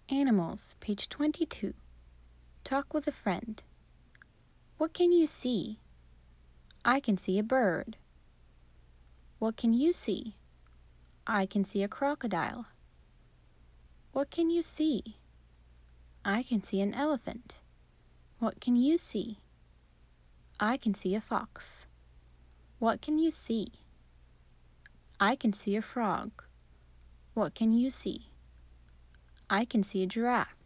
Animals, page 22. Talk with a friend. What can you see? I can see a bird. What can you see? I can see a crocodile. What can you see? I can see an elephant. What can you see? I can see a fox. What can you see? I can see a frog. What can you see? I can see a giraffe.